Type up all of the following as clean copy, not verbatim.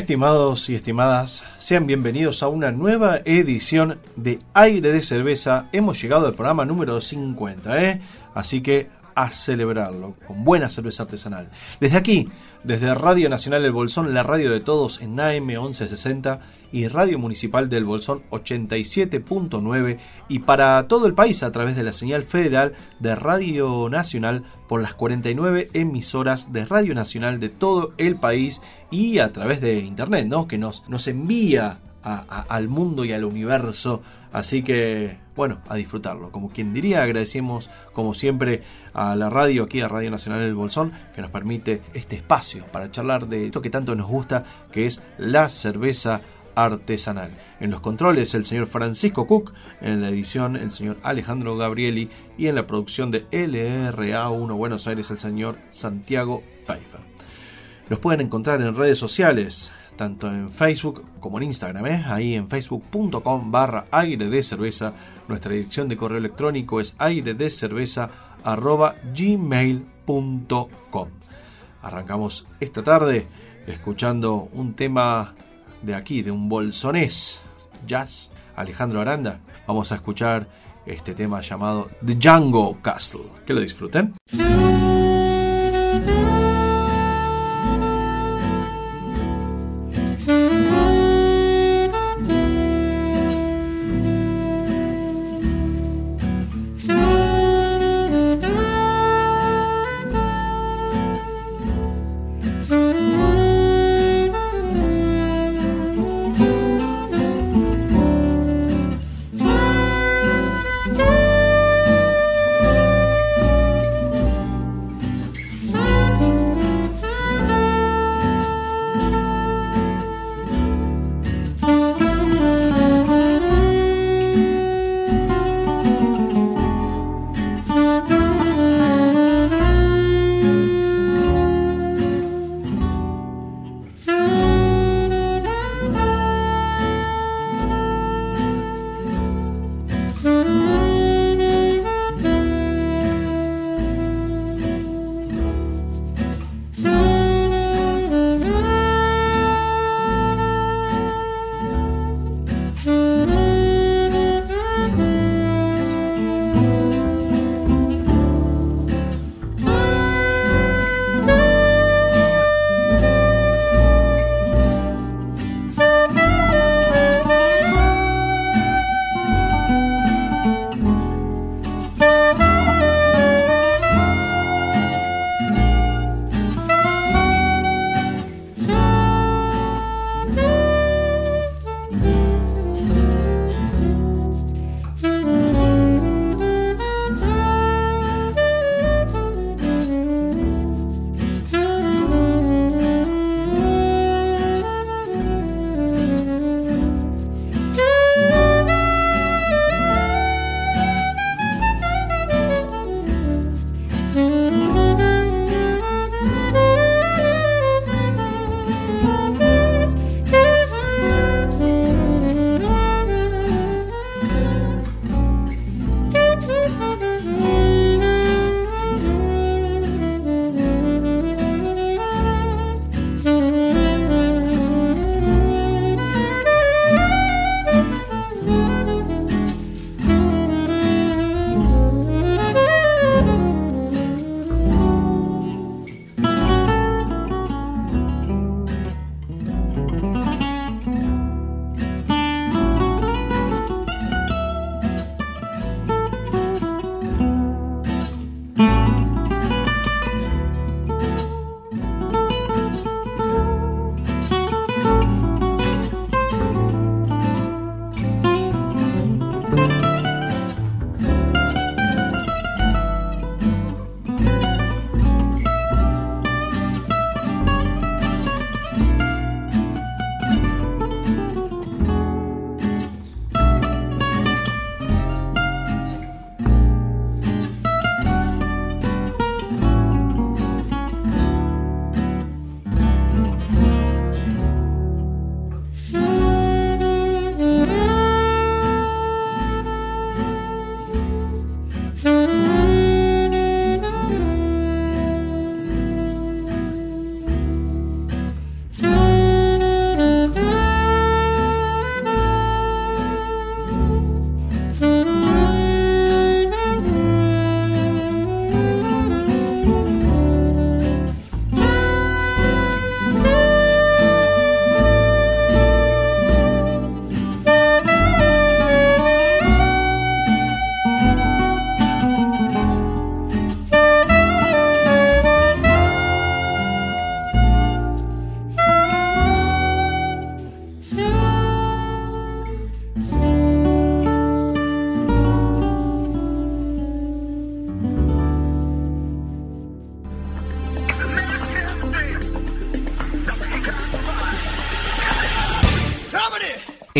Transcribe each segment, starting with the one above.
Estimados y estimadas, sean bienvenidos a una nueva edición de Aire de Cerveza. Hemos llegado al programa número 50, así que a celebrarlo con buena cerveza artesanal. Desde aquí, desde Radio Nacional del Bolsón, la radio de todos en AM 1160 y Radio Municipal del Bolsón 87.9 y para todo el país a través de la señal federal de Radio Nacional por las 49 emisoras de Radio Nacional de todo el país y a través de internet, ¿no? Que nos envía al mundo y al universo. Así que, bueno, a disfrutarlo. Como quien diría, agradecemos como siempre a la radio, aquí a Radio Nacional del Bolsón, que nos permite este espacio para charlar de esto que tanto nos gusta, que es la cerveza artesanal. En los controles el señor Francisco Cook, en la edición el señor Alejandro Gabrieli y en la producción de LRA1 Buenos Aires el señor Santiago Pfeiffer. Los pueden encontrar en redes sociales, tanto en Facebook como en Instagram, ahí en facebook.com/aire de cerveza. Nuestra dirección de correo electrónico es airedecerveza@gmail.com. Arrancamos esta tarde escuchando un tema de aquí, de un bolsonés jazz, Alejandro Aranda. Vamos a escuchar este tema llamado The Django Castle. Que lo disfruten.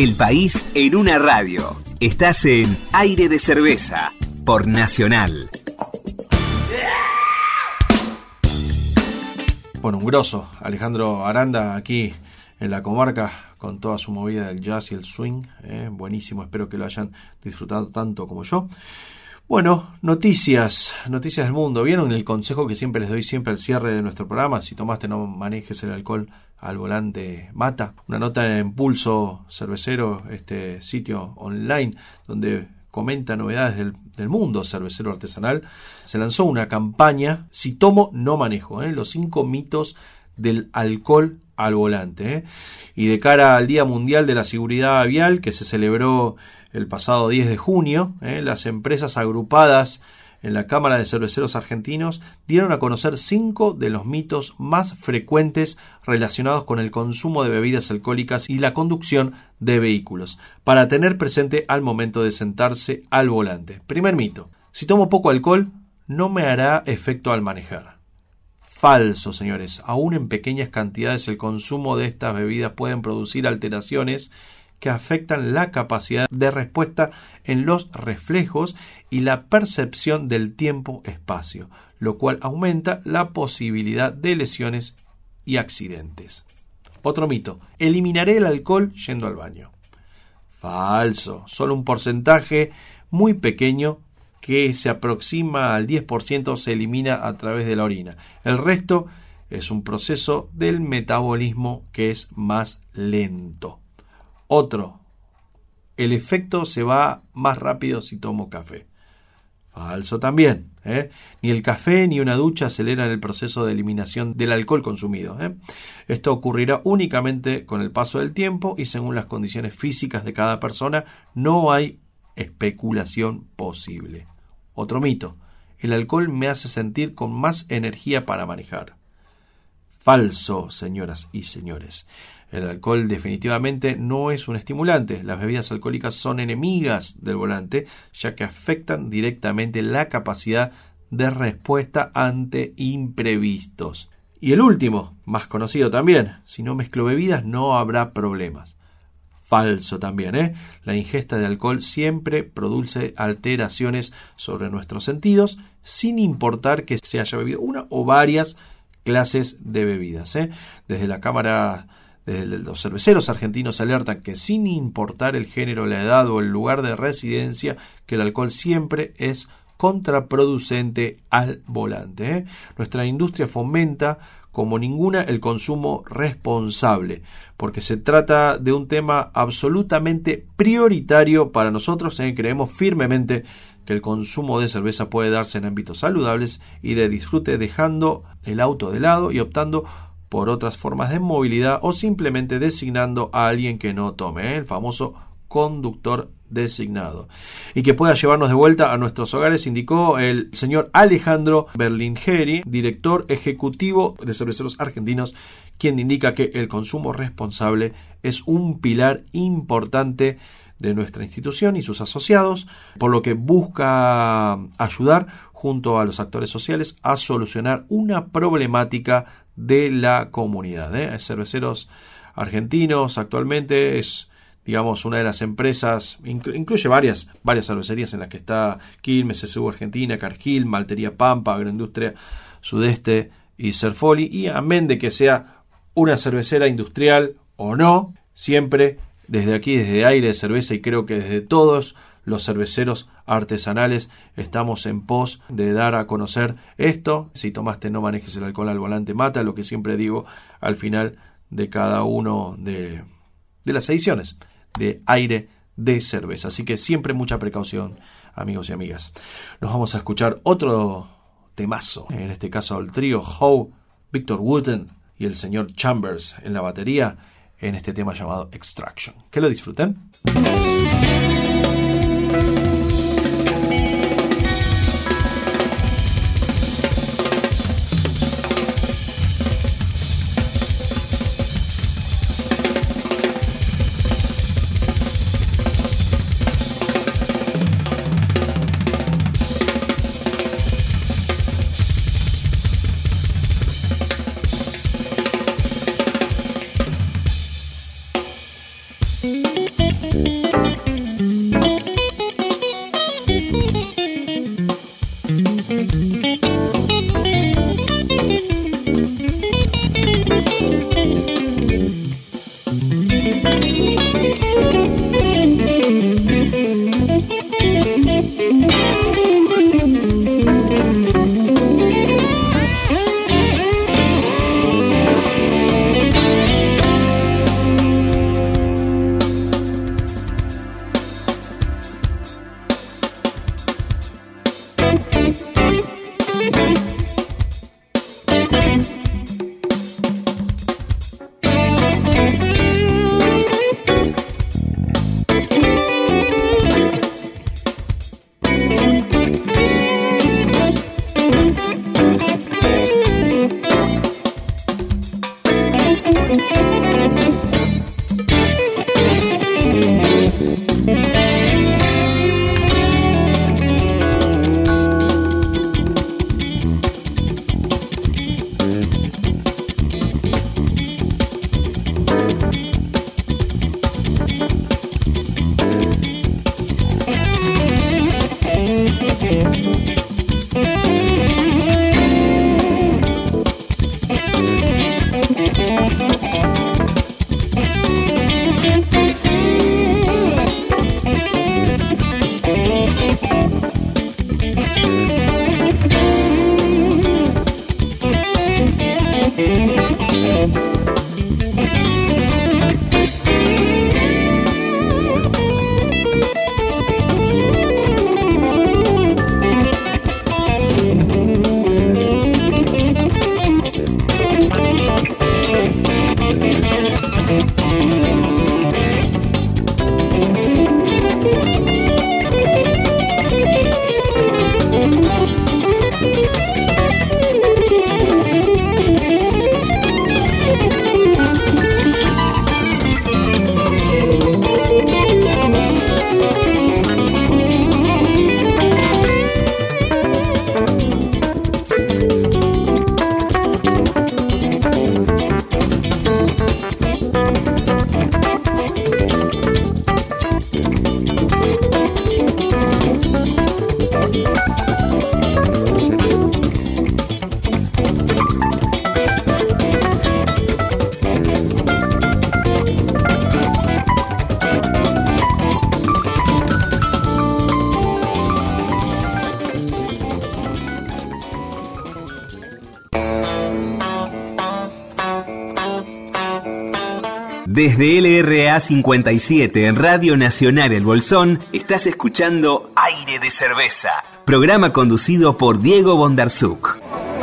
El país en una radio. Estás en Aire de Cerveza por Nacional. Bueno, un grosso, Alejandro Aranda, aquí en la comarca, con toda su movida del jazz y el swing. Buenísimo, espero que lo hayan disfrutado tanto como yo. Bueno, noticias del mundo. ¿Vieron el consejo que siempre les doy siempre al cierre de nuestro programa? Si tomaste, no manejes el alcohol al volante, mata. Una nota en Pulso Cervecero, este sitio online donde comenta novedades del mundo cervecero artesanal. Se lanzó una campaña, si tomo, no manejo, los 5 mitos del alcohol al volante. Y de cara al Día Mundial de la Seguridad Vial, que se celebró el pasado 10 de junio, las empresas agrupadas en la Cámara de Cerveceros Argentinos dieron a conocer 5 de los mitos más frecuentes relacionados con el consumo de bebidas alcohólicas y la conducción de vehículos, para tener presente al momento de sentarse al volante. Primer mito: si tomo poco alcohol, no me hará efecto al manejar. Falso, señores. Aún en pequeñas cantidades el consumo de estas bebidas pueden producir alteraciones que afectan la capacidad de respuesta en los reflejos y la percepción del tiempo-espacio, lo cual aumenta la posibilidad de lesiones y accidentes. Otro mito: eliminaré el alcohol yendo al baño. Falso. Solo un porcentaje muy pequeño, que se aproxima al 10%, se elimina a través de la orina. El resto es un proceso del metabolismo que es más lento. Otro: el efecto se va más rápido si tomo café. Falso también. Ni el café ni una ducha aceleran el proceso de eliminación del alcohol consumido. Esto ocurrirá únicamente con el paso del tiempo y según las condiciones físicas de cada persona. No hay especulación posible. Otro mito: el alcohol me hace sentir con más energía para manejar. Falso, señoras y señores. El alcohol definitivamente no es un estimulante. Las bebidas alcohólicas son enemigas del volante, ya que afectan directamente la capacidad de respuesta ante imprevistos. Y el último, más conocido también: si no mezclo bebidas no habrá problemas. Falso también, La ingesta de alcohol siempre produce alteraciones sobre nuestros sentidos, sin importar que se haya bebido una o varias clases de bebidas. Desde la Cámara de los Cerveceros Argentinos alertan que sin importar el género, la edad o el lugar de residencia, que el alcohol siempre es contraproducente al volante. Nuestra industria fomenta como ninguna el consumo responsable, porque se trata de un tema absolutamente prioritario para nosotros. Creemos firmemente que el consumo de cerveza puede darse en ámbitos saludables y de disfrute, dejando el auto de lado y optando por otras formas de movilidad, o simplemente designando a alguien que no tome, el famoso conductor designado, y que pueda llevarnos de vuelta a nuestros hogares, indicó el señor Alejandro Berlingeri, director ejecutivo de Cerveceros Argentinos, quien indica que el consumo responsable es un pilar importante de nuestra institución y sus asociados, por lo que busca ayudar junto a los actores sociales a solucionar una problemática de la comunidad. Cerveceros Argentinos actualmente es, digamos, una de las empresas, incluye varias cervecerías en las que está Quilmes, SSU Argentina, Cargill, Maltería Pampa, Agroindustria Sudeste y Cerfoli, y amén de que sea una cervecera industrial o no, siempre desde aquí, desde Aire de Cerveza, y creo que desde todos los cerveceros artesanales, estamos en pos de dar a conocer esto. Si tomaste, no manejes el alcohol al volante, mata, lo que siempre digo al final de cada uno de las ediciones de Aire de Cerveza. Así que siempre mucha precaución, amigos y amigas. Nos vamos a escuchar otro temazo, en este caso el trío Howe, Victor Wooten y el señor Chambers en la batería, en este tema llamado Extraction. Que lo disfruten. Desde LRA 57 en Radio Nacional El Bolsón, estás escuchando Aire de Cerveza, programa conducido por Diego Bondarsuk.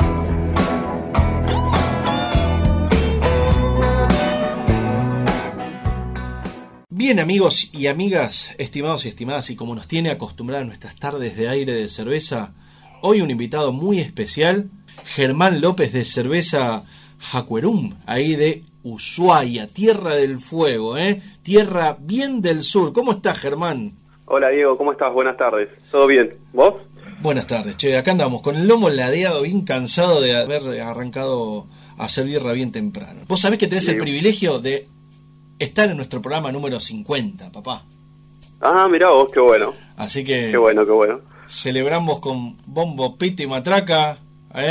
Bien, amigos y amigas, estimados y estimadas, y como nos tiene acostumbradas nuestras tardes de Aire de Cerveza, hoy un invitado muy especial, Germán López de Cerveza Jacuerum, ahí de Ushuaia, Tierra del Fuego, tierra bien del sur. ¿Cómo estás, Germán? Hola, Diego, ¿cómo estás? Buenas tardes. ¿Todo bien? ¿Vos? Buenas tardes, che, acá andamos con el lomo ladeado, bien cansado de haber arrancado a hacer birra bien temprano. Vos sabés que tenés el privilegio de estar en nuestro programa número 50, papá. Ah, mirá vos, qué bueno. Así que... Qué bueno. Celebramos con bombo, pito y matraca,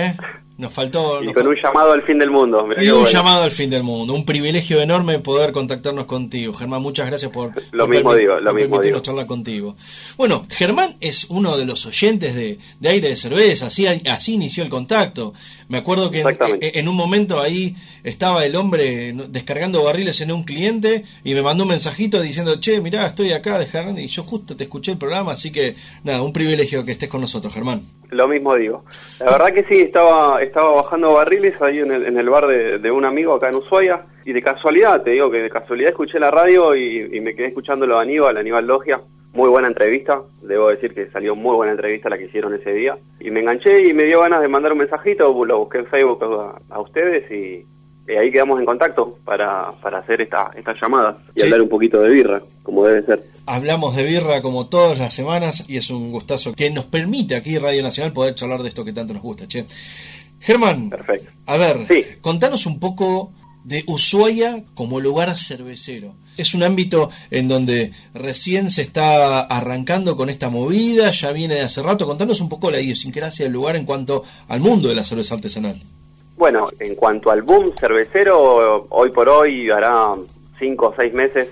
Nos faltó... Y con un llamado al fin del mundo. Mirá, y un llamado al fin del mundo. Un privilegio enorme poder contactarnos contigo. Germán, muchas gracias por permitirnos charlar contigo. Bueno, Germán es uno de los oyentes de Aire de Cerveza, así inició el contacto. Me acuerdo que en un momento ahí estaba el hombre descargando barriles en un cliente y me mandó un mensajito diciendo, che, mirá, estoy acá descargando, y yo justo te escuché el programa, así que nada, un privilegio que estés con nosotros, Germán. Lo mismo digo. La verdad que sí, estaba bajando barriles ahí en el bar de un amigo acá en Ushuaia, y de casualidad, te digo que de casualidad escuché la radio y me quedé escuchándolo a Aníbal Logia. Muy buena entrevista, debo decir que salió muy buena entrevista la que hicieron ese día, y me enganché y me dio ganas de mandar un mensajito, lo busqué en Facebook a ustedes y ahí quedamos en contacto para hacer esta llamada y hablar un poquito de birra, como debe ser. Hablamos de birra como todas las semanas y es un gustazo que nos permite aquí Radio Nacional poder charlar de esto que tanto nos gusta, che. Germán, perfecto. A ver, sí. Contanos un poco de Ushuaia como lugar cervecero. Es un ámbito en donde recién se está arrancando con esta movida, ya viene de hace rato. Contanos un poco la idiosincrasia del lugar en cuanto al mundo de la cerveza artesanal. Bueno, en cuanto al boom cervecero, hoy por hoy hará 5 o 6 meses,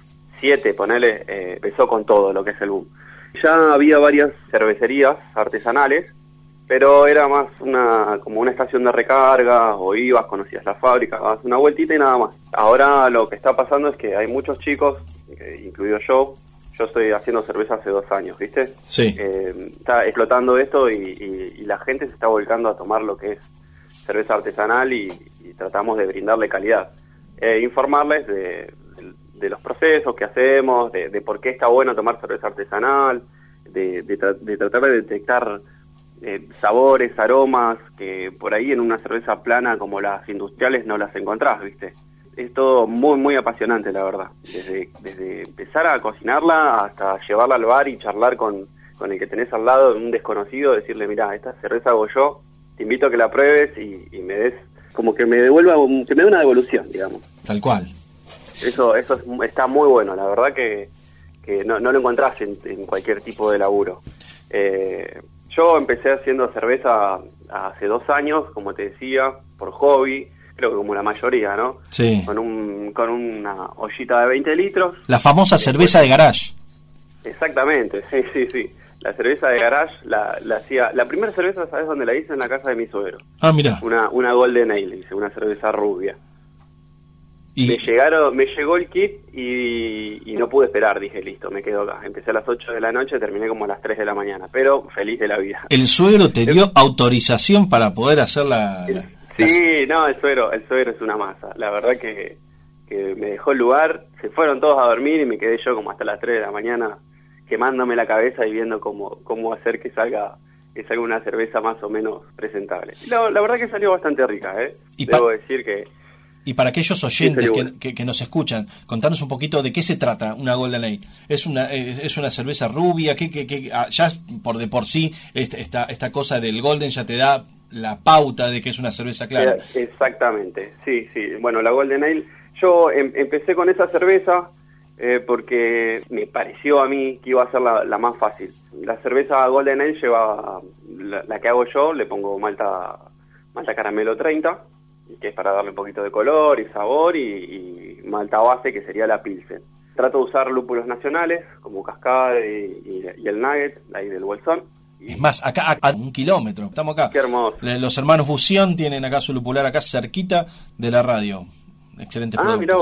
7, ponele, empezó con todo lo que es el boom. Ya había varias cervecerías artesanales, pero era más como una estación de recarga, o ibas, conocías la fábrica, dabas una vueltita y nada más. Ahora lo que está pasando es que hay muchos chicos, incluido yo estoy haciendo cerveza hace 2 años, ¿viste? Sí. Está explotando esto y la gente se está volcando a tomar lo que es cerveza artesanal y tratamos de brindarle calidad. Informarles de los procesos que hacemos, de por qué está bueno tomar cerveza artesanal, de tratar de detectar sabores, aromas, que por ahí en una cerveza plana como las industriales no las encontrás, ¿viste? Es todo muy, muy apasionante, la verdad. Desde empezar a cocinarla hasta llevarla al bar y charlar con el que tenés al lado, un desconocido, decirle, mirá, esta cerveza hago yo, te invito a que la pruebes y me des, como que me devuelva, que me dé una devolución, digamos. Tal cual. Eso está muy bueno, la verdad que no lo encontrás en cualquier tipo de laburo. Yo empecé haciendo cerveza hace 2 años, como te decía, por hobby, creo que como la mayoría, ¿no? Sí. Con una ollita de 20 litros. La famosa cerveza de garage. Exactamente, sí. La cerveza de garage la hacía... La primera cerveza, ¿sabes dónde la hice? En la casa de mi suegro. Ah, mirá. Una Golden Ale, hice una cerveza rubia. ¿Y? Me llegó el kit y no pude esperar, dije, listo, me quedo acá. Empecé a las 8 de la noche, terminé como a las 3 de la mañana, pero feliz de la vida. ¿El suegro te dio autorización para poder hacer Sí, no, el suegro es una masa. La verdad que me dejó el lugar, se fueron todos a dormir y me quedé yo como hasta las 3 de la mañana quemándome la cabeza y viendo cómo hacer que salga una cerveza más o menos presentable. La verdad que salió bastante rica, debo decir que... Y para aquellos oyentes que nos escuchan, contanos un poquito de qué se trata una Golden Ale. ¿Es una cerveza rubia? Ya por sí esta cosa del Golden ya te da la pauta de que es una cerveza clara. Exactamente, sí. Bueno, la Golden Ale, yo empecé con esa cerveza porque me pareció a mí que iba a ser la más fácil. La cerveza Golden Ale lleva, la que hago yo, le pongo malta caramelo 30, que es para darle un poquito de color y sabor, y malta base, que sería la Pilsen. Trato de usar lúpulos nacionales, como Cascade y el Nugget, ahí del Bolsón. Es más, acá a 1 kilómetro, estamos acá. Qué hermoso. Los hermanos Bución tienen acá su lupular acá cerquita de la radio. Excelente producto. Mirá vos.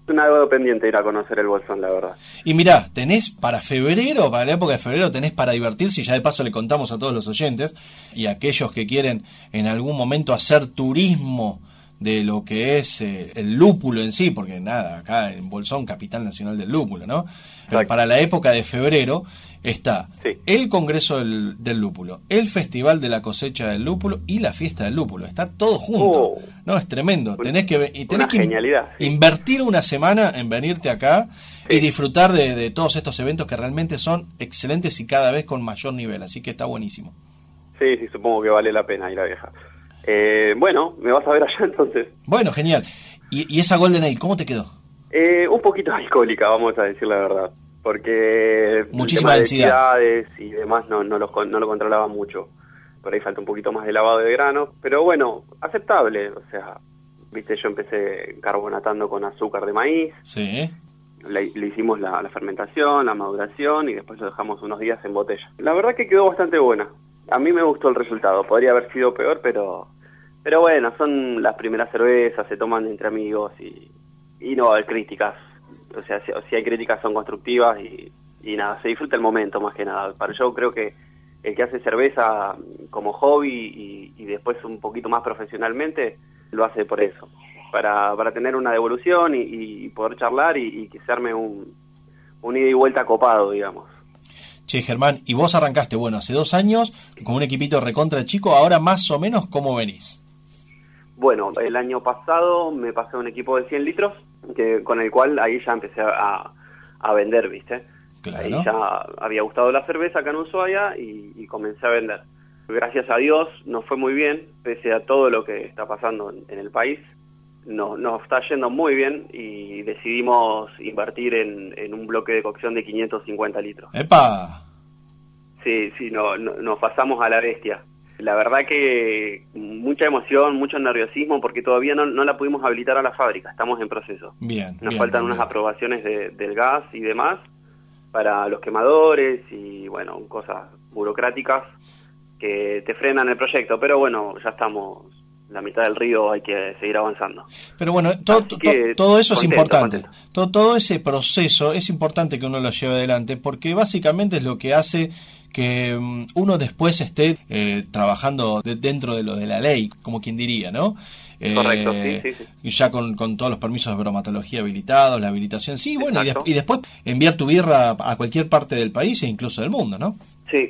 Una deuda pendiente ir a conocer el Bolsón, la verdad. Y mirá, tenés para febrero, para la época de febrero, tenés para divertirse, y ya de paso le contamos a todos los oyentes y a aquellos que quieren en algún momento hacer turismo de lo que es el lúpulo en sí, porque nada, acá en Bolsón, capital nacional del lúpulo, ¿no? Pero Exacto. para la época de febrero está Sí. el Congreso del Lúpulo, el Festival de la Cosecha del Lúpulo y la Fiesta del Lúpulo. Está todo junto. No, es tremendo. Tenés que genialidad, sí. invertir una semana en venirte acá y disfrutar de todos estos eventos que realmente son excelentes y cada vez con mayor nivel. Así que está buenísimo. Sí, supongo que vale la pena ir a viajar. Bueno, me vas a ver allá entonces. Bueno, genial. ¿Y esa Golden Ale, cómo te quedó? Un poquito alcohólica, vamos a decir la verdad, porque muchísima el tema densidad de densidades y demás no lo controlaba mucho. Por ahí falta un poquito más de lavado de grano, pero bueno, aceptable. O sea, viste, yo empecé carbonatando con azúcar de maíz. Sí. Le hicimos la fermentación, la maduración y después lo dejamos unos días en botella. La verdad que quedó bastante buena. A mí me gustó el resultado. Podría haber sido peor, pero bueno, son las primeras cervezas, se toman entre amigos y no hay críticas. O sea, si hay críticas son constructivas y nada, se disfruta el momento más que nada. Yo creo que el que hace cerveza como hobby y después un poquito más profesionalmente, lo hace por eso. Para tener una devolución y poder charlar y que se arme un ida y vuelta copado, digamos. Che, Germán, y vos arrancaste, bueno, hace 2 años con un equipito recontra chico, ahora más o menos, ¿cómo venís? Bueno, el año pasado me pasé a un equipo de 100 litros, con el cual ahí ya empecé a vender, ¿viste? Claro. Ahí ya había gustado la cerveza acá en Ushuaia y comencé a vender. Gracias a Dios nos fue muy bien, pese a todo lo que está pasando en el país. Nos está yendo muy bien y decidimos invertir en un bloque de cocción de 550 litros. ¡Epa! Sí, nos pasamos a la bestia. La verdad que mucha emoción, mucho nerviosismo, porque todavía no la pudimos habilitar a la fábrica, estamos en proceso. Nos faltan unas aprobaciones del gas y demás para los quemadores y, bueno, cosas burocráticas que te frenan el proyecto, pero bueno, ya estamos la mitad del río, hay que seguir avanzando. Pero bueno, todo eso es importante. Todo ese proceso es importante que uno lo lleve adelante, porque básicamente es lo que hace que uno después esté trabajando dentro de lo de la ley, como quien diría, ¿no? Correcto, sí. Ya con todos los permisos de bromatología habilitados, la habilitación, sí, bueno, y después enviar tu birra a cualquier parte del país e incluso del mundo, ¿no? Sí.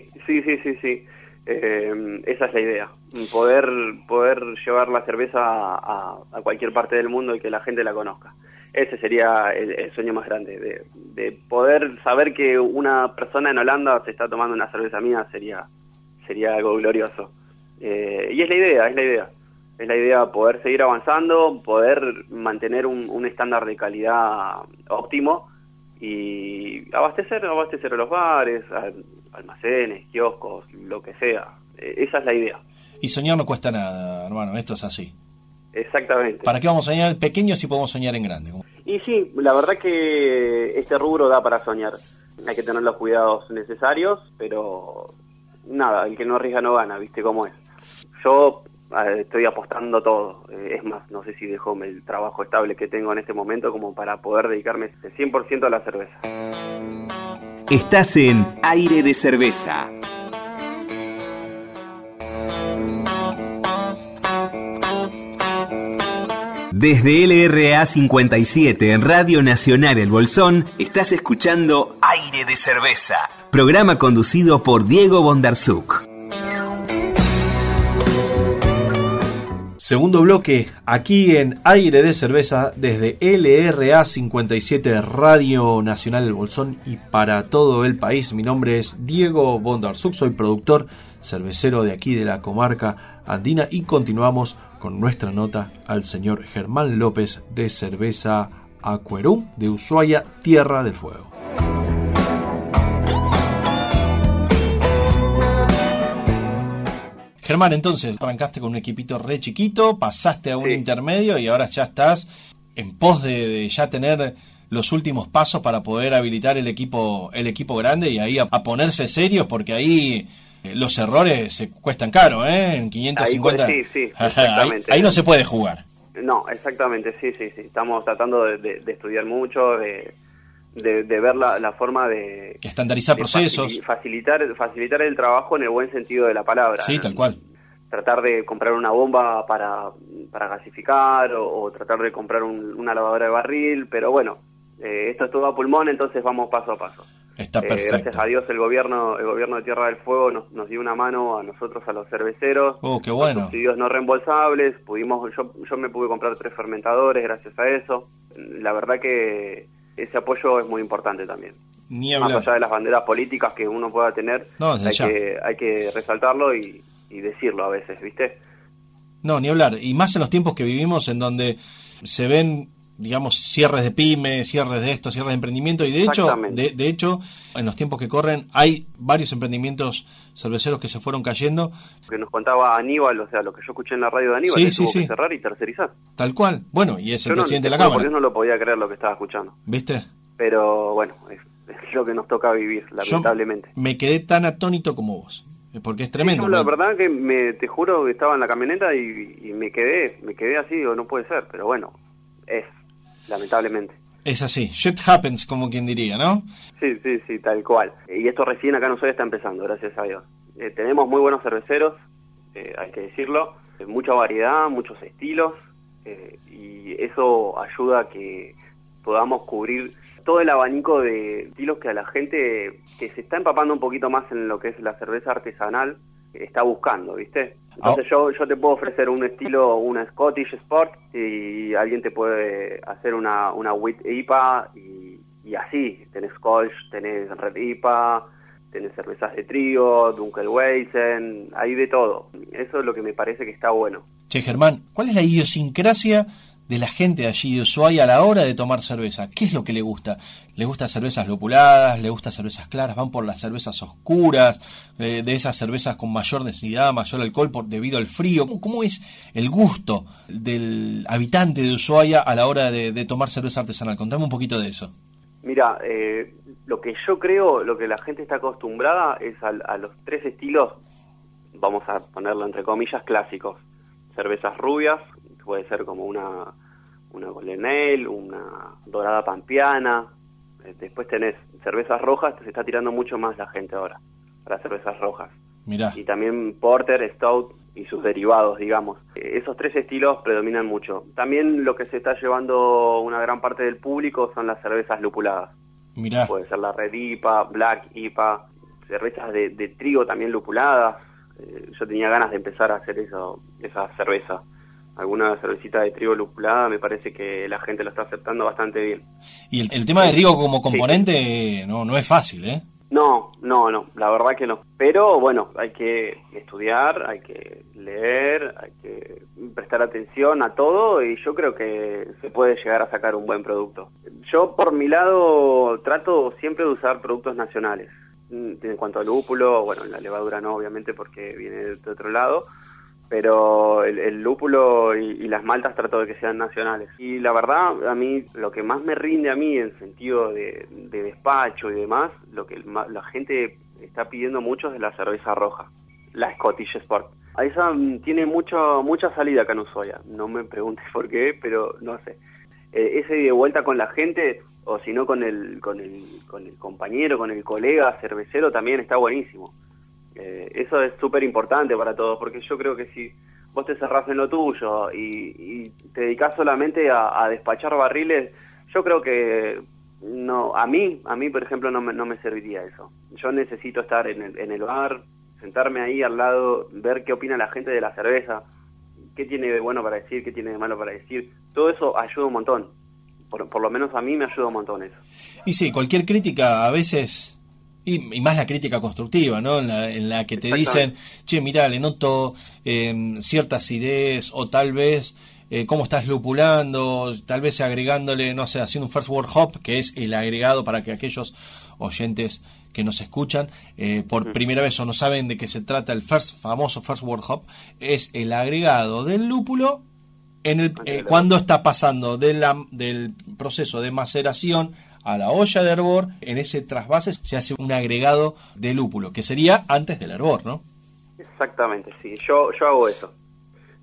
Esa es la idea, poder llevar la cerveza a cualquier parte del mundo y que la gente la conozca. Ese sería el sueño más grande, de poder saber que una persona en Holanda se está tomando una cerveza mía sería algo glorioso. Y es la idea poder seguir avanzando, poder mantener un estándar de calidad óptimo y abastecer a los bares, almacenes, kioscos, lo que sea. Esa es la idea. Y soñar no cuesta nada, hermano, esto es así. Exactamente. ¿Para qué vamos a soñar pequeño si podemos soñar en grande? Y sí, la verdad que este rubro da para soñar. Hay que tener los cuidados necesarios, pero nada, el que no arriesga no gana, ¿viste cómo es? Yo estoy apostando todo. Es más, no sé si dejo el trabajo estable que tengo en este momento como para poder dedicarme 100% a la cerveza. Estás en Aire de Cerveza. Desde LRA 57 en Radio Nacional El Bolsón, estás escuchando Aire de Cerveza, programa conducido por Diego Bondarsuk. Segundo bloque, aquí en Aire de Cerveza, desde LRA 57 Radio Nacional El Bolsón y para todo el país. Mi nombre es Diego Bondarsuk, soy productor cervecero de aquí de la comarca andina y continuamos con nuestra nota al señor Germán López de Cerveza Aquerum de Ushuaia, Tierra del Fuego. Germán, entonces arrancaste con un equipito re chiquito, pasaste a un intermedio y ahora ya estás en pos de ya tener los últimos pasos para poder habilitar el equipo grande y ahí a ponerse serios, porque ahí los errores se cuestan caro, ¿eh? En 550. Sí, exactamente. Ahí no se puede jugar. No, exactamente, sí. Estamos tratando de estudiar mucho, de ver la forma de estandarizar procesos, facilitar el trabajo en el buen sentido de la palabra. Sí, tal cual. Tratar de comprar una bomba para gasificar o tratar de comprar una lavadora de barril, pero bueno, esto es todo a pulmón, entonces vamos paso a paso. Está perfecto. Gracias a Dios el gobierno de Tierra del Fuego nos dio una mano a nosotros, a los cerveceros. Qué bueno. Subsidios no reembolsables, yo me pude comprar 3 fermentadores gracias a eso. La verdad que ese apoyo es muy importante también. Ni hablar. Más allá de las banderas políticas que uno pueda tener, hay que resaltarlo y decirlo a veces, ¿viste? No, ni hablar. Y más en los tiempos que vivimos, en donde se ven, digamos, cierres de pymes, cierres de esto, cierres de emprendimiento, y de hecho, en los tiempos que corren, hay varios emprendimientos cerveceros que se fueron cayendo. Que nos contaba Aníbal, o sea, lo que yo escuché en la radio de Aníbal, que tuvo que cerrar y tercerizar. Tal cual. Bueno, y es el presidente de la Cámara. Porque yo no lo podía creer lo que estaba escuchando. ¿Viste? Pero bueno, es lo que nos toca vivir, lamentablemente. Yo me quedé tan atónito como vos, porque es tremendo. Sí, la verdad que te juro que estaba en la camioneta y me quedé así, digo, no puede ser, pero bueno, lamentablemente. Es así, shit happens, como quien diría, ¿no? Sí, tal cual. Y esto recién acá en Ushuaia está empezando, gracias a Dios. Tenemos muy buenos cerveceros, hay que decirlo, mucha variedad, muchos estilos, y eso ayuda a que podamos cubrir todo el abanico de estilos que a la gente que se está empapando un poquito más en lo que es la cerveza artesanal está buscando, ¿viste? Entonces yo te puedo ofrecer un estilo, una Scottish Sport, y alguien te puede hacer una Wheat IPA, y así, tenés Kolsch, tenés Red IPA, tenés cervezas de trigo, Dunkelweizen, hay de todo. Eso es lo que me parece que está bueno. Che, Germán, ¿cuál es la idiosincrasia de la gente de allí de Ushuaia a la hora de tomar cerveza? ¿Qué es lo que le gusta? ¿Le gustan cervezas lupuladas? ¿Le gustan cervezas claras? ¿Van por las cervezas oscuras? De esas cervezas con mayor densidad, mayor alcohol debido al frío. ¿Cómo es el gusto del habitante de Ushuaia a la hora de tomar cerveza artesanal? Contame un poquito de eso. Mira, lo que yo creo, lo que la gente está acostumbrada es a los 3 estilos, vamos a ponerlo entre comillas, clásicos. Cervezas rubias, puede ser como una Golden Ale, una dorada pampeana. Después tenés cervezas rojas, se está tirando mucho más la gente ahora a las cervezas rojas. Mirá. Y también Porter, Stout y sus derivados, digamos. Esos 3 estilos predominan mucho. También lo que se está llevando una gran parte del público son las cervezas lupuladas. Mirá. Puede ser la Red IPA, Black IPA, cervezas de trigo también lupuladas. Yo tenía ganas de empezar a hacer esa cerveza. Alguna cervecita de trigo lupulada, me parece que la gente lo está aceptando bastante bien. Y el tema de trigo como componente no es fácil, ¿eh? No, la verdad que no. Pero bueno, hay que estudiar, hay que leer, hay que prestar atención a todo, y yo creo que se puede llegar a sacar un buen producto. Yo por mi lado trato siempre de usar productos nacionales. En cuanto al lúpulo, bueno, la levadura no, obviamente, porque viene de otro lado, pero el lúpulo y las maltas trato de que sean nacionales. Y la verdad, a mí, lo que más me rinde a mí en sentido de despacho y demás, lo que la gente está pidiendo mucho es la cerveza roja, la Scottish Sport. Esa tiene mucha salida acá en Ushuaia, no me preguntes por qué, pero no sé. Ese de vuelta con la gente, o si no con el compañero, con el colega cervecero, también está buenísimo. Eso es súper importante para todos, porque yo creo que si vos te cerrás en lo tuyo y te dedicás solamente a despachar barriles, yo creo que no, a mí por ejemplo no me serviría eso. Yo necesito estar en el bar, sentarme ahí al lado, ver qué opina la gente de la cerveza, qué tiene de bueno para decir, qué tiene de malo para decir. Todo eso ayuda un montón, por lo menos a mí me ayuda un montón eso. Y sí, cualquier crítica a veces... Y más la crítica constructiva, ¿no? En la que te dicen, che, mirá, le noto ciertas ideas, o tal vez cómo estás lupulando, tal vez agregándole, no sé, haciendo un first word hop, que es el agregado para que aquellos oyentes que nos escuchan por primera vez o no saben de qué se trata el famoso first word hop, es el agregado del lúpulo cuando está pasando del proceso de maceración a la olla de hervor. En ese trasvase se hace un agregado de lúpulo, que sería antes del hervor, ¿no? Exactamente, sí, yo hago eso.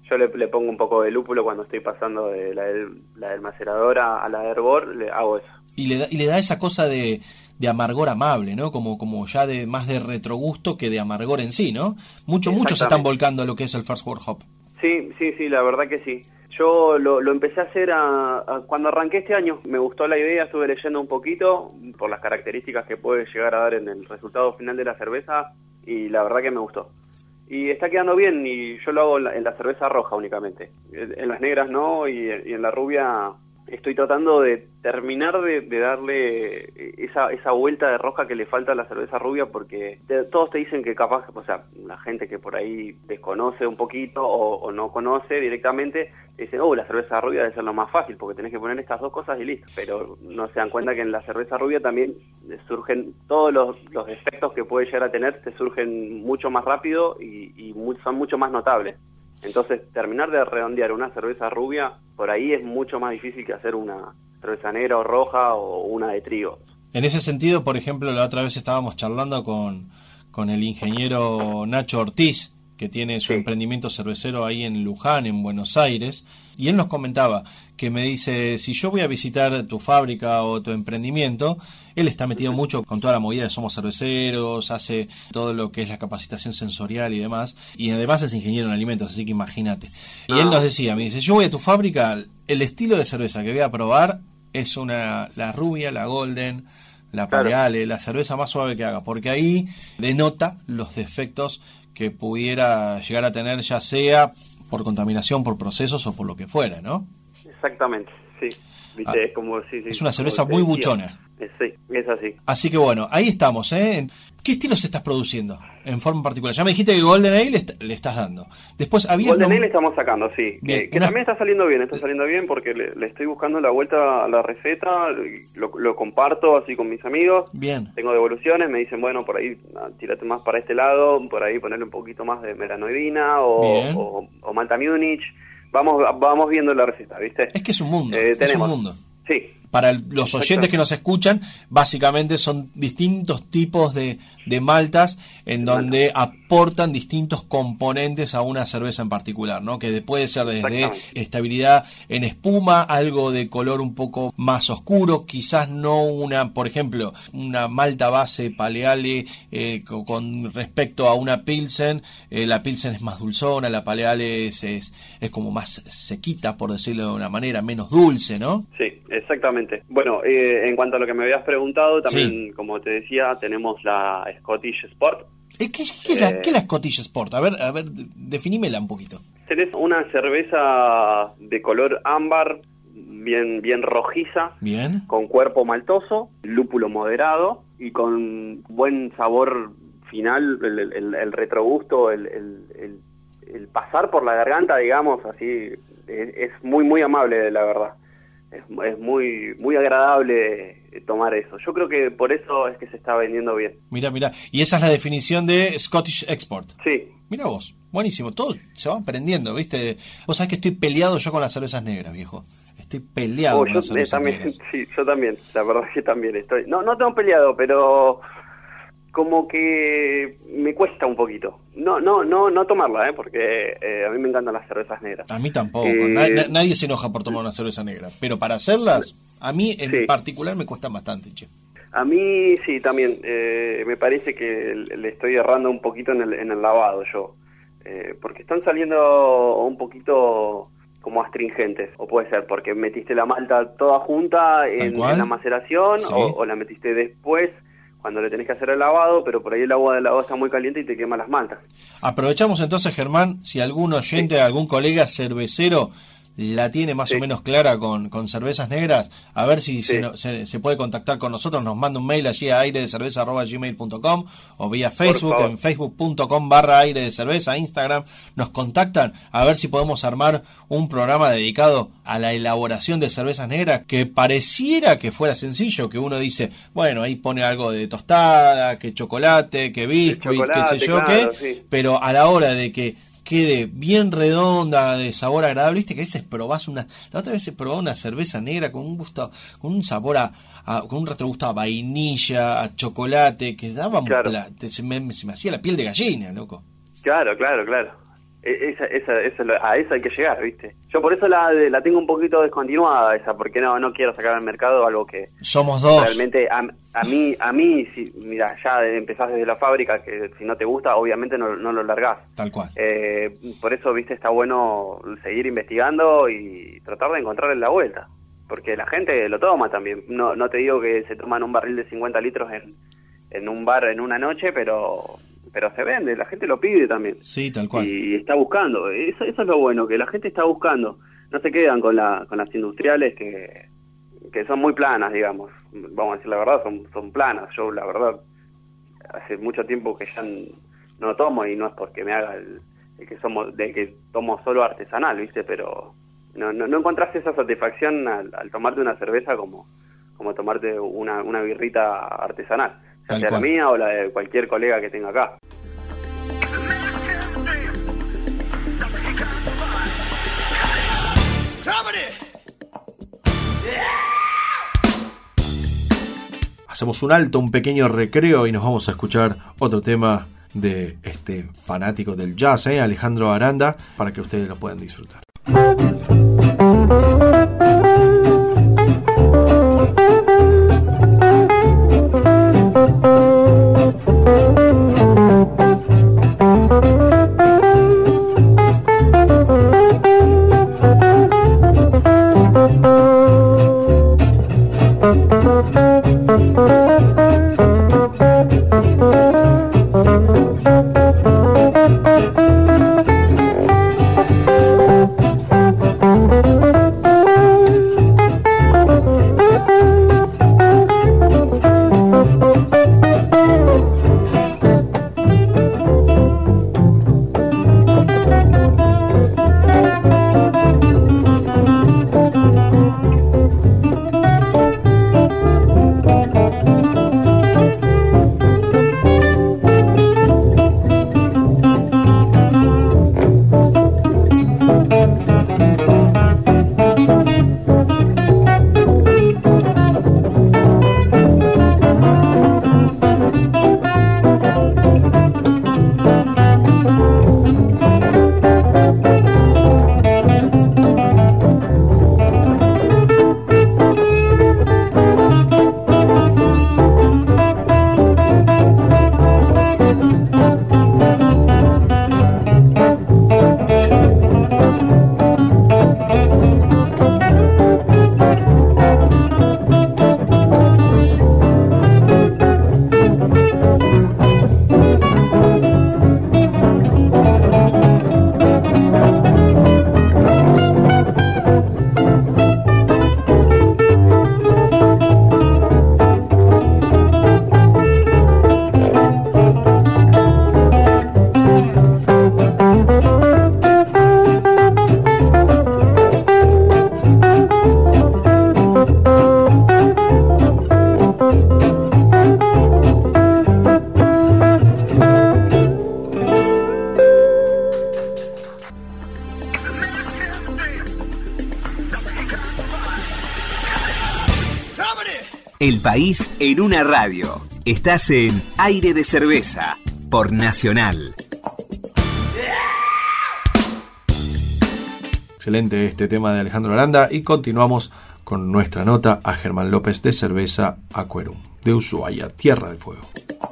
Yo le pongo un poco de lúpulo cuando estoy pasando de la del macerador a la de hervor, le hago eso. Y le da esa cosa de amargor amable, ¿no? Como ya de más de retrogusto que de amargor en sí, ¿no? Muchos se están volcando a lo que es el First Word Hop. Sí, la verdad que sí. Yo lo empecé a hacer cuando arranqué este año. Me gustó la idea, estuve leyendo un poquito por las características que puede llegar a dar en el resultado final de la cerveza y la verdad que me gustó. Y está quedando bien y yo lo hago en la cerveza roja únicamente. En las negras no y en la rubia estoy tratando de terminar de darle esa vuelta de roja que le falta a la cerveza rubia porque todos te dicen que capaz, o sea, la gente que por ahí desconoce un poquito o no conoce directamente, dicen, la cerveza rubia debe ser lo más fácil porque tenés que poner estas dos cosas y listo. Pero no se dan cuenta que en la cerveza rubia también surgen todos los defectos que puede llegar a tener, te surgen mucho más rápido y son mucho más notables. Entonces, terminar de redondear una cerveza rubia, por ahí es mucho más difícil que hacer una cerveza negra o roja o una de trigo. En ese sentido, por ejemplo, la otra vez estábamos charlando con el ingeniero Nacho Ortiz, que tiene su emprendimiento cervecero ahí en Luján, en Buenos Aires, y él nos comentaba que me dice, si yo voy a visitar tu fábrica o tu emprendimiento, él está metido mucho con toda la movida de Somos Cerveceros, hace todo lo que es la capacitación sensorial y demás, y además es ingeniero en alimentos, así que imagínate. Y él nos decía, me dice, yo voy a tu fábrica, el estilo de cerveza que voy a probar es la rubia, la golden, la paleale, la cerveza más suave que haga, porque ahí denota los defectos que pudiera llegar a tener, ya sea por contaminación, por procesos o por lo que fuera, ¿no? Exactamente, sí. ¿Viste? Es una cerveza muy buchona. Sí, es así. Así que bueno, ahí estamos, ¿eh? ¿Qué estilos estás produciendo en forma particular? Ya me dijiste que Golden Ale le estás dando. Después había Golden Ale estamos sacando, sí. Bien, que también está saliendo bien porque le estoy buscando la vuelta a la receta, lo comparto así con mis amigos. Bien. Tengo devoluciones, me dicen, bueno, por ahí tírate más para este lado, por ahí ponerle un poquito más de melanoidina o Malta Munich. Vamos viendo la receta, ¿viste? Es que es un mundo, es un mundo. Sí. Para los oyentes que nos escuchan, básicamente son distintos tipos de maltas en donde aportan distintos componentes a una cerveza en particular, ¿no? Que puede ser desde estabilidad en espuma, algo de color un poco más oscuro, quizás no por ejemplo, una malta base paleale con respecto a una pilsen. La pilsen es más dulzona, la paleale es como más sequita, por decirlo de una manera, menos dulce, ¿no? Sí, exactamente. Bueno, en cuanto a lo que me habías preguntado, también, como te decía, tenemos la Scottish Sport. ¿Qué es la Scottish Sport? A ver, definímela un poquito. Tenés una cerveza de color ámbar, bien rojiza, con cuerpo maltoso, lúpulo moderado y con buen sabor final, el retrogusto, el pasar por la garganta, digamos, así, es muy amable, la verdad. Es muy agradable tomar eso. Yo creo que por eso es que se está vendiendo bien. Mira, y esa es la definición de Scottish Export. Sí. Mira vos, buenísimo, todo se va aprendiendo, ¿viste? Vos sabés que estoy peleado yo con las cervezas negras, viejo. Estoy peleado con las cervezas negras. Sí, yo también, la verdad es que también estoy. No tengo peleado, pero como que me cuesta un poquito. No tomarla, porque a mí me encantan las cervezas negras. A mí tampoco. Nadie se enoja por tomar una cerveza negra, pero para hacerlas, a mí en particular me cuestan bastante, che. A mí sí, también. Me parece que le estoy errando un poquito en el lavado yo. Porque están saliendo un poquito como astringentes. O puede ser porque metiste la malta toda junta en la maceración, sí. o la metiste después cuando le tenés que hacer el lavado, pero por ahí el agua del lavado está muy caliente y te quema las maltas. Aprovechamos entonces, Germán, si algún oyente, algún colega cervecero la tiene más o menos clara con cervezas negras, a ver si se puede contactar con nosotros, nos manda un mail allí a airedecerveza@gmail.com o vía Facebook, en facebook.com/airedecerveza, Instagram, nos contactan a ver si podemos armar un programa dedicado a la elaboración de cervezas negras, que pareciera que fuera sencillo, que uno dice, bueno, ahí pone algo de tostada, que chocolate, que biscuit, qué sé yo, pero a la hora de que quede bien redonda, de sabor agradable, viste que a veces probás la otra vez probé una cerveza negra con un gusto, con un sabor con un retrogusto a vainilla, a chocolate, que daba se me hacía la piel de gallina, loco. Claro. A eso hay que llegar, ¿viste? Yo por eso la tengo un poquito descontinuada esa, porque no quiero sacar al mercado algo que... Somos dos. Realmente a mí si, mira, ya empezás desde la fábrica, que si no te gusta, obviamente no lo largás. Tal cual. Por eso, ¿viste? Está bueno seguir investigando y tratar de encontrarle la vuelta. Porque la gente lo toma también. No te digo que se toman un barril de 50 litros en un bar en una noche, pero se vende, la gente lo pide también. Sí, tal cual. Y está buscando, eso es lo bueno, que la gente está buscando. No se quedan con las industriales que son muy planas, digamos. Vamos a decir la verdad, son planas. Yo, la verdad, hace mucho tiempo que ya no tomo, y no es porque me haga el que tomo solo artesanal, ¿viste? Pero no encontrás esa satisfacción al tomarte una cerveza como tomarte una birrita artesanal. Ya sea la mía o la de cualquier colega que tenga acá. Hacemos un alto, un pequeño recreo y nos vamos a escuchar otro tema de este fanático del jazz, Alejandro Aranda, para que ustedes lo puedan disfrutar. El país en una radio. Estás en Aire de Cerveza por Nacional. Excelente este tema de Alejandro Aranda y continuamos con nuestra nota a Germán López de Cerveza Aquerum, de Ushuaia, Tierra del Fuego.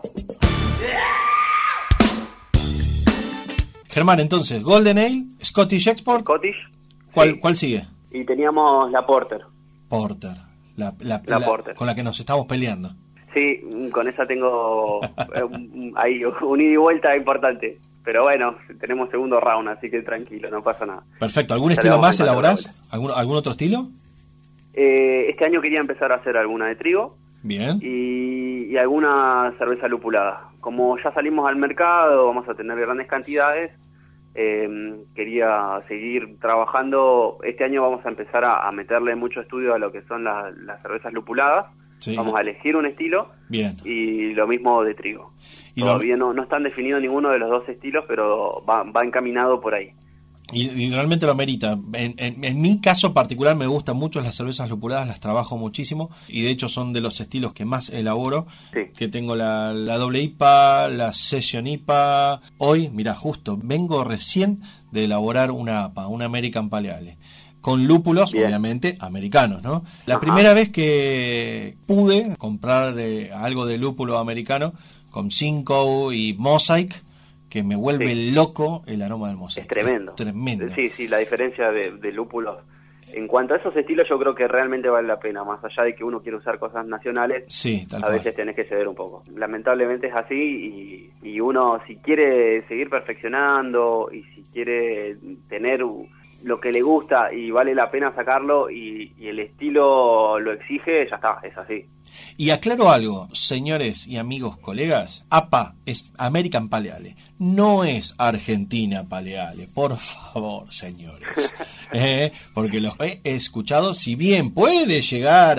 Germán, entonces, Golden Ale, Scottish Export. Scottish. ¿Cuál sigue? Y teníamos la Porter. Porter. La Porter. Con la que nos estamos peleando. Sí, con esa tengo ahí un ida y vuelta importante. Pero bueno, tenemos segundo round, así que tranquilo, no pasa nada. Perfecto. ¿Algún estilo más elaborás? ¿Algún otro estilo? Este año quería empezar a hacer alguna de trigo. Bien. Y alguna cerveza lupulada. Como ya salimos al mercado, vamos a tener grandes cantidades. Quería seguir trabajando. Este año vamos a empezar a meterle mucho estudio a lo que son las cervezas lupuladas. Sí. Vamos a elegir un estilo. Bien. Y lo mismo de trigo. Todavía no están definidos ninguno de los dos estilos, pero va encaminado por ahí. Y realmente lo amerita. En mi caso particular me gustan mucho las cervezas lupuladas, las trabajo muchísimo y de hecho son de los estilos que más elaboro. Sí. Que tengo la doble IPA, la Session IPA. Hoy, mira, justo vengo recién de elaborar una APA, una American Pale Ale, con lúpulos, Bien. Obviamente, americanos, ¿no? La Ajá. primera vez que pude comprar algo de lúpulo americano con Simcoe y Mosaic, que me vuelve loco el aroma del Mosaic. Es tremendo. Es tremendo. Sí, la diferencia de lúpulos. En cuanto a esos estilos, yo creo que realmente vale la pena, más allá de que uno quiere usar cosas nacionales, Sí, tal a cual. veces tenés que ceder un poco. Lamentablemente es así y uno si quiere seguir perfeccionando y si quiere tener lo que le gusta y vale la pena sacarlo y el estilo lo exige, ya está, es así. Y aclaro algo, señores y amigos, colegas, APA es American Pale Ale, no es Argentina Pale Ale, por favor, señores. Porque los he escuchado, si bien puede llegar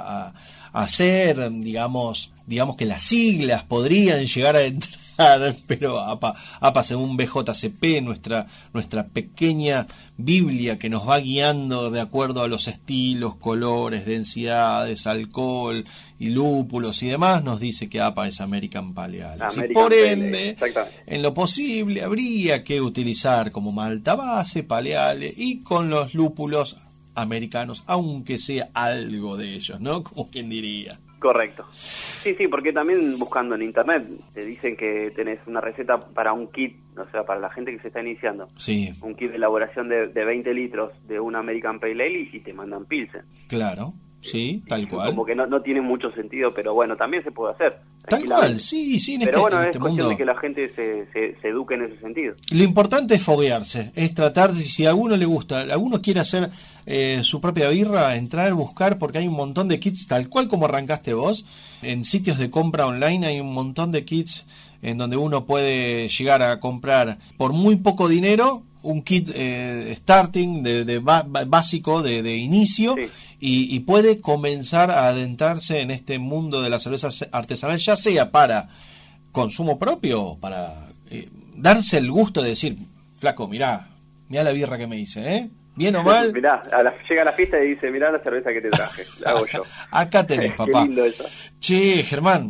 a ser, digamos que las siglas podrían llegar a entrar, pero APA según BJCP, nuestra pequeña Biblia que nos va guiando de acuerdo a los estilos, colores, densidades, alcohol y lúpulos y demás, nos dice que APA es American Pale Ale. American Por Pale, ende, exactamente. en lo posible habría que utilizar como malta base Pale Ale y con los lúpulos americanos, aunque sea algo de ellos, ¿no? Como quien diría. Correcto. Sí, porque también buscando en internet te dicen que tenés una receta para un kit, o sea, para la gente que se está iniciando. Sí, Un kit de elaboración de 20 litros de un American Pale Ale y te mandan Pilsen. claro, sí, tal cual. Como que no tiene mucho sentido, pero bueno, también se puede hacer. Tal cual, sí, en Pero bueno, en es este cuestión mundo. de que la gente se eduque en ese sentido. Lo importante es foguearse, es tratar de, si a alguno le gusta, alguno quiere hacer su propia birra, entrar, buscar, porque hay un montón de kits, tal cual como arrancaste vos, en sitios de compra online hay un montón de kits en donde uno puede llegar a comprar por muy poco dinero un kit starting, básico, de inicio, Sí. y puede comenzar a adentrarse en este mundo de la cerveza artesanal, ya sea para consumo propio o para darse el gusto de decir, flaco, mirá la birra que me hice, ¿eh? Bien o mal, Mirá, llega a la fiesta y dice, mirá la cerveza que te traje, la hago yo. acá tenés, papá. Qué lindo eso. Che, Germán,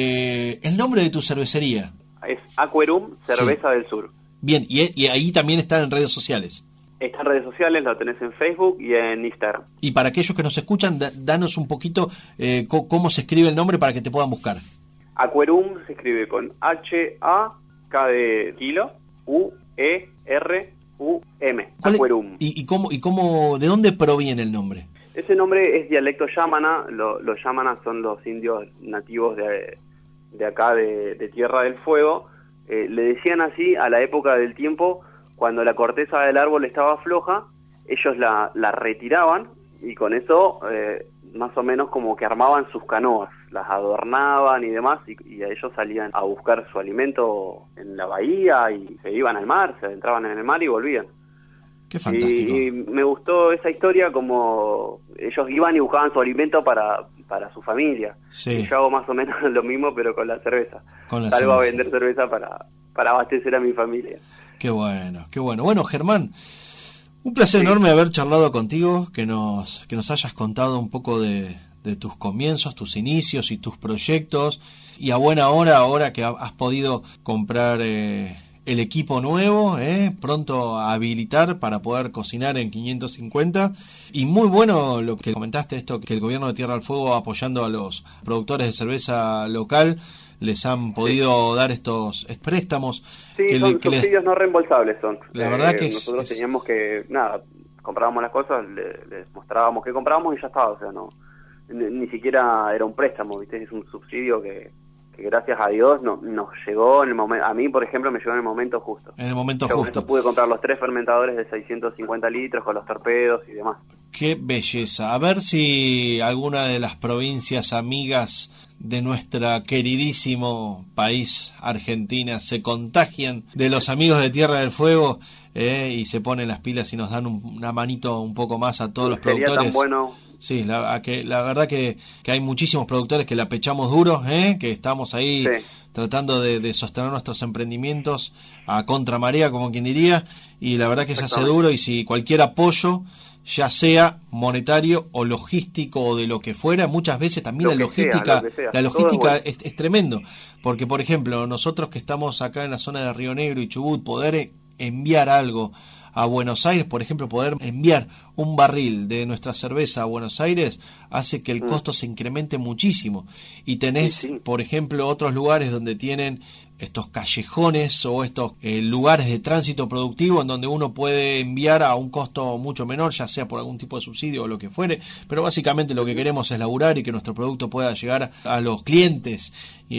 el nombre de tu cervecería. Es Aquerum Cerveza del Sur. Bien, y ahí también están en redes sociales. Está en redes sociales, lo tenés en Facebook y en Instagram. Y para aquellos que nos escuchan, danos un poquito cómo se escribe el nombre para que te puedan buscar. Aquerum se escribe con H-A-K de kilo, U-E-R-U-M. Aquerum. ¿Y cómo, de dónde proviene el nombre? Ese nombre es dialecto yámana. Los yámanas son los indios nativos de acá, de Tierra del Fuego. Le decían así a la época del tiempo, cuando la corteza del árbol estaba floja, ellos la retiraban y con eso más o menos como que armaban sus canoas, las adornaban y demás, y ellos salían a buscar su alimento en la bahía y se iban al mar, se adentraban en el mar y volvían. Qué fantástico. Y me gustó esa historia, como ellos iban y buscaban su alimento para su familia. Sí. Y yo hago más o menos lo mismo, pero con la cerveza. Con la Salgo a cerveza. vender cerveza para abastecer a mi familia. Qué bueno, qué bueno. Bueno, Germán, un placer enorme haber charlado contigo, que nos hayas contado un poco de tus comienzos, tus inicios y tus proyectos. Y a buena hora, ahora que has podido comprar el equipo nuevo, pronto a habilitar para poder cocinar en 550. Y muy bueno lo que comentaste, esto que el gobierno de Tierra del Fuego, apoyando a los productores de cerveza local, les han podido dar estos préstamos. Sí, son subsidios no reembolsables son. La verdad que nosotros teníamos que, comprábamos las cosas, les mostrábamos que comprábamos y ya estaba, o sea, no, ni siquiera era un préstamo, ¿viste? Es un subsidio que gracias a Dios nos llegó en el momento. A mí, por ejemplo, me llegó en el momento justo. En el momento Yo con justo. eso pude comprar los 3 fermentadores de 650 litros con los torpedos y demás. Qué belleza. A ver si alguna de las provincias amigas de nuestro queridísimo país, Argentina, se contagian de los amigos de Tierra del Fuego y se ponen las pilas y nos dan una manito un poco más a todos los Sería productores. tan bueno Sí, la verdad que hay muchísimos productores que la pechamos duro, que estamos ahí tratando de sostener nuestros emprendimientos a contramarea, como quien diría, y la verdad que se hace duro, y si cualquier apoyo, ya sea monetario o logístico o de lo que fuera, muchas veces también la logística es tremendo, porque por ejemplo, nosotros que estamos acá en la zona de Río Negro y Chubut, poder enviar algo a Buenos Aires, por ejemplo, poder enviar un barril de nuestra cerveza a Buenos Aires hace que el costo se incremente muchísimo. Y tenés, por ejemplo, otros lugares donde tienen estos callejones o estos lugares de tránsito productivo en donde uno puede enviar a un costo mucho menor, ya sea por algún tipo de subsidio o lo que fuere, pero básicamente lo que queremos es laburar y que nuestro producto pueda llegar a los clientes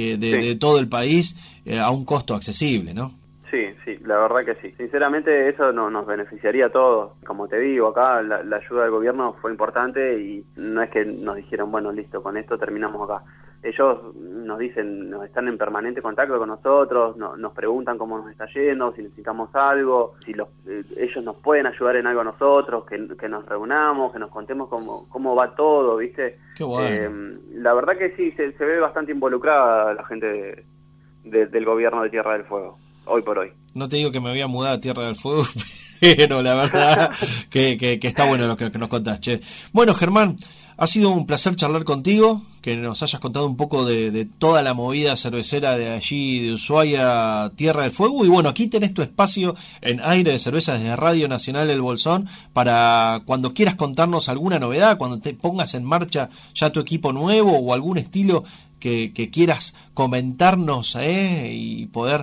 de todo el país a un costo accesible, ¿no? Sí, la verdad que sí. Sinceramente eso nos beneficiaría a todos. Como te digo, acá la ayuda del gobierno fue importante y no es que nos dijeron, bueno, listo, con esto terminamos acá. Ellos nos dicen, nos están en permanente contacto con nosotros, nos preguntan cómo nos está yendo, si necesitamos algo, si ellos nos pueden ayudar en algo a nosotros, que nos reunamos, que nos contemos cómo va todo, ¿viste? Qué bueno. La verdad que sí, se ve bastante involucrada la gente del gobierno de Tierra del Fuego. Hoy por hoy. No te digo que me voy a mudar a Tierra del Fuego, pero la verdad que está bueno lo que nos contás, che. Bueno, Germán, ha sido un placer charlar contigo, que nos hayas contado un poco de toda la movida cervecera de allí, de Ushuaia, Tierra del Fuego. Y bueno, aquí tenés tu espacio en Aire de Cerveza desde Radio Nacional El Bolsón, para cuando quieras contarnos alguna novedad, cuando te pongas en marcha ya tu equipo nuevo o algún estilo que quieras comentarnos y poder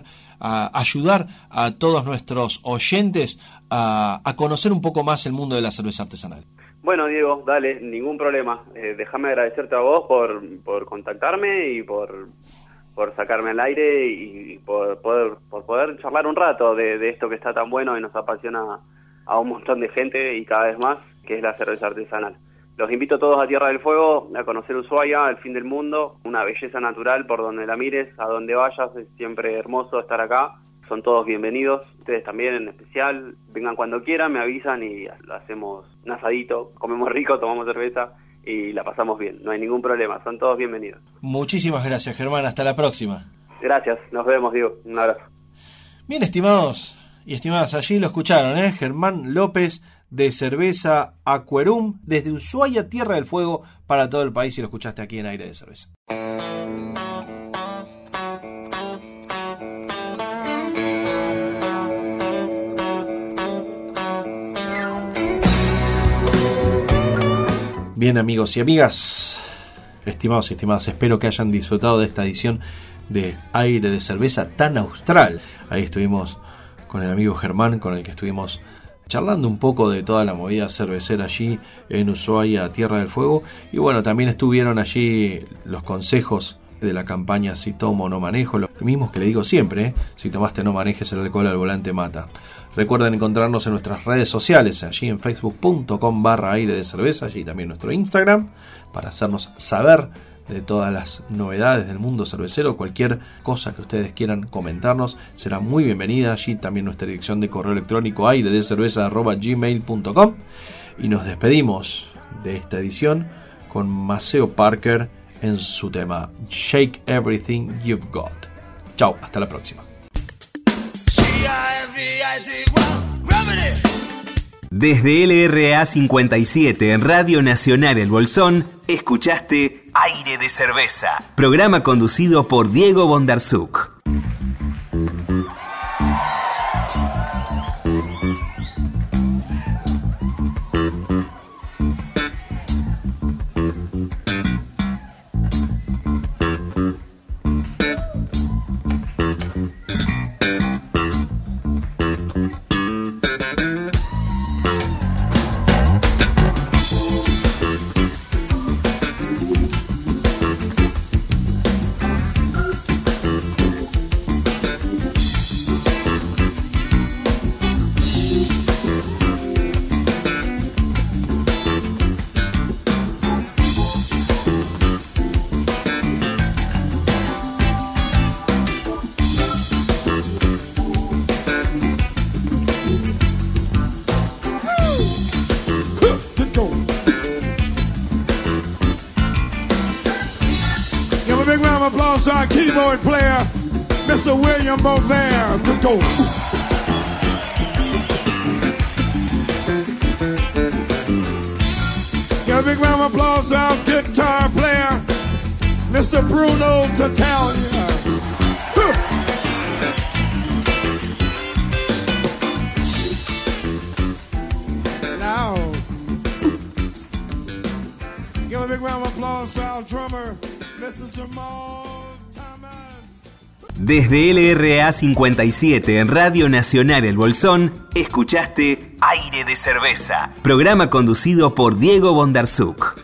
ayudar a todos nuestros oyentes a conocer un poco más el mundo de la cerveza artesanal. Bueno, Diego, dale, ningún problema. Déjame agradecerte a vos por contactarme y por sacarme al aire y por poder charlar un rato de esto que está tan bueno y nos apasiona a un montón de gente y cada vez más, que es la cerveza artesanal. Los invito a todos a Tierra del Fuego, a conocer Ushuaia, el fin del mundo, una belleza natural por donde la mires, a donde vayas, es siempre hermoso estar acá. Son todos bienvenidos, ustedes también en especial. Vengan cuando quieran, me avisan y hacemos un asadito, comemos rico, tomamos cerveza y la pasamos bien. No hay ningún problema, son todos bienvenidos. Muchísimas gracias, Germán. Hasta la próxima. Gracias, nos vemos, Diego. Un abrazo. Bien, estimados y estimadas, allí lo escucharon, Germán López, de Cerveza Aquerum, desde Ushuaia, Tierra del Fuego, para todo el país, y lo escuchaste aquí en Aire de Cerveza. Bien, amigos y amigas, estimados y estimadas, espero que hayan disfrutado de esta edición de Aire de Cerveza tan austral. Ahí estuvimos con el amigo Germán, con el que estuvimos charlando un poco de toda la movida cervecera allí en Ushuaia, Tierra del Fuego. Y bueno, también estuvieron allí los consejos de la campaña Si Tomo No Manejo, los mismos que le digo siempre, si tomaste no manejes, el alcohol al volante mata. Recuerden encontrarnos en nuestras redes sociales, allí en facebook.com/aire de cerveza, allí también nuestro Instagram, para hacernos saber de todas las novedades del mundo cervecero. Cualquier cosa que ustedes quieran comentarnos será muy bienvenida. Allí también nuestra dirección de correo electrónico airedecerveza@gmail.com. Y nos despedimos de esta edición con Maceo Parker en su tema Shake Everything You've Got. Chao, hasta la próxima. Desde LRA 57 en Radio Nacional El Bolsón, escuchaste Aire de Cerveza, programa conducido por Diego Bondarsuk. applause to our keyboard player, Mr. William Bovair. Good go. Give a big round of applause to our guitar player, Mr. Bruno Tattaglia. Now, give a big round of applause to our drummer, Mr. Jamal Thomas. Desde LRA 57 en Radio Nacional El Bolsón, escuchaste Aire de Cerveza, programa conducido por Diego Bondarsuk.